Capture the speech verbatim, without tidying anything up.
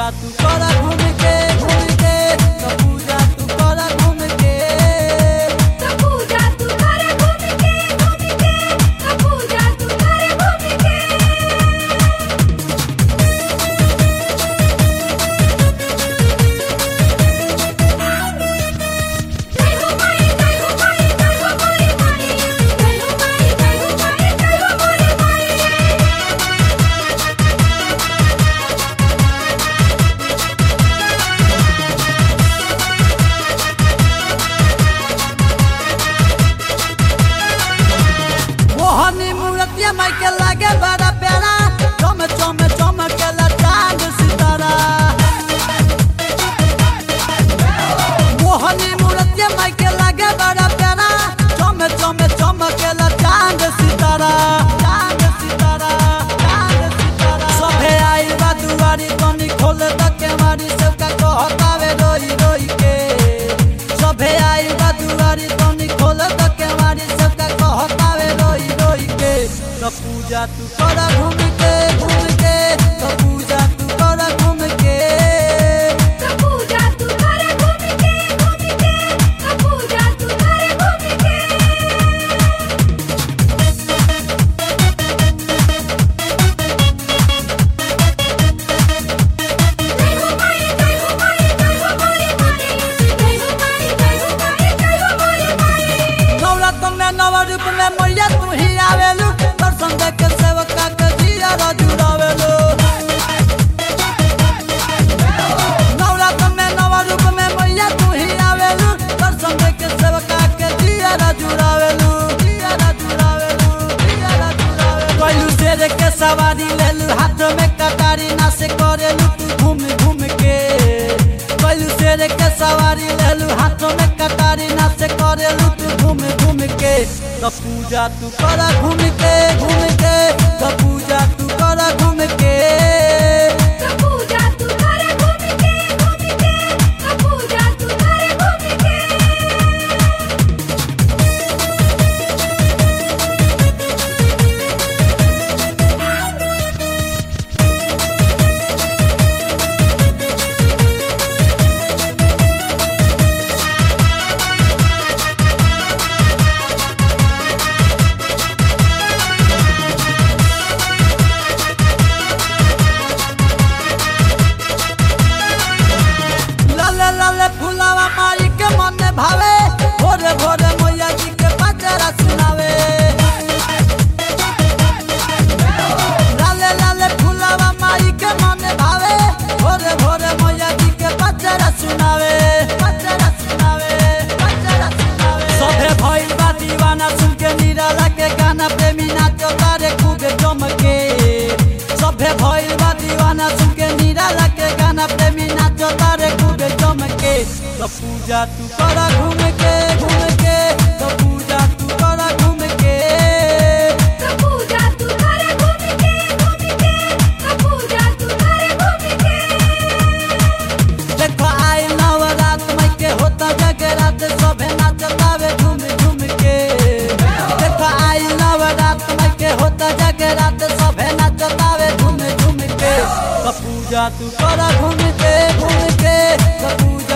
पूजा तू करा घूम के घूम के तो पूजा तू करा घूम के तो पूजा तू करे घूम के घूम के तो पूजा तू करे घूम के जय हो माई जय हो माई जय हो मोरी माई जय हो माई जय हो माई जय हो मोरी माई मोहनी मूर्तिया माई के लागे बड़ा प्यारा चम चम चमकेला चांद सितारा मोहनी मूर्तिया माई के लागे बड़ा प्यारा चम चम चमकेला चांद सितारा चांद सितारा चांद सितारा सभे आई बा दुआरी तनी खोल द के मारी सबका कहतावे रोई रोई के सभे आई बा दुआरी तनी खोल द के मारी सबका कहतावे रोई रोई के तो पूजा तू करा घूम के घूम के तो पूजा तू करा घूम के तो पूजा तू करे घूम के घूम के तो पूजा तू करे घूम के जय हो माई जय हो माई जय हो मोरी माई जय हो माई जय हो माई जय हो मोरी माई नवरत्न में नव रूप में मैया तू ही आवेलू दर्शन दे के सेवका के जिया जुड़ावेलू नवरत्न में नव रूप में मैया तू ही आवेलू दर्शन दे के सेवका के जिया जुड़ावेलू जिया जुड़ावेलू जिया जुड़ावेलू कोइलू शेर के सवारी लेलू हाथ में कटारी ना से करेलू तू घूम घूम के कोइलू शेर के सवारी लेलू हाथ में कटारी ना से करेलू तू घूम घूम के तो पूजा तू करा घूम के घूम के तो पूजा तू करा घूम के तो पूजा तू करे घूम के घूम के तो पूजा तू करे घूम के लाले लाले फुलावा माई के मन भावे भोरे भोरे मैया जी के पचरा सुनावे लाले लाले फुलावा माई के मन भावे भोरे भोरे मैया जी के पचरा सुनावे पचरा सुनावे पचरा सुनावे सभे भइल बा दीवाना सुन के निराला के गाना प्रेमी नाचो तारे खूबे चमके सभे भइल बा दीवाना सुन के निराला के गाना प्रेमी नाचो तारे खूबे चमके तो पूजा तू करा घूम के घूम के तो पूजा तू करा घूम के तो पूजा तू करे घूम के घूम के तो पूजा तू करे घूम के देखो आई नवरात माई के होता जगरात सभे नाचतावे झूम झूम के देखो आई नवरात माई के होता जगरात सभे नाचतावे झूम झूम के तो पूजा तू करा घूम के घूम के तो पूजा